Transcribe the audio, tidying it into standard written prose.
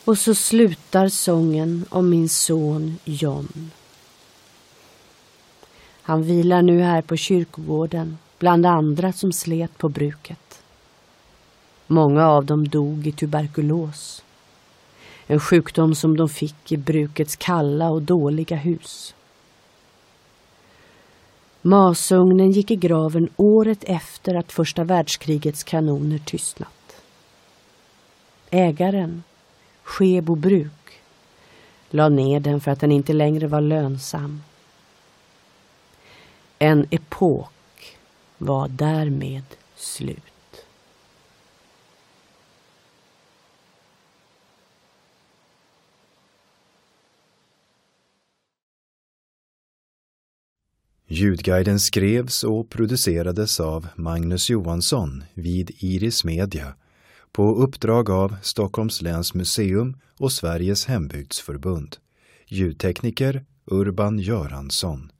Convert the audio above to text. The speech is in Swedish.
Och så slutar sången om min son John. Han vilar nu här på kyrkogården bland andra som slet på bruket. Många av dem dog i tuberkulos. En sjukdom som de fick i brukets kalla och dåliga hus. Masugnen gick i graven året efter att första världskrigets kanoner tystnat. Ägaren, Skebo bruk, la ner den för att den inte längre var lönsam. En epok var därmed slut. Ljudguiden skrevs och producerades av Magnus Johansson vid Iris Media på uppdrag av Stockholms läns museum och Sveriges hembygdsförbund. Ljudtekniker Urban Göransson.